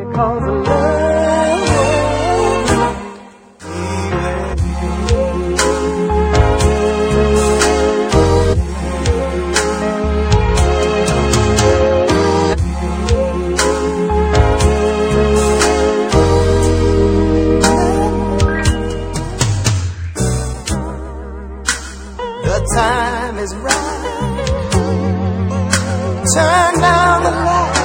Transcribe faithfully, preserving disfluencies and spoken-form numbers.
'cause of love. The time is right. Turn down the light.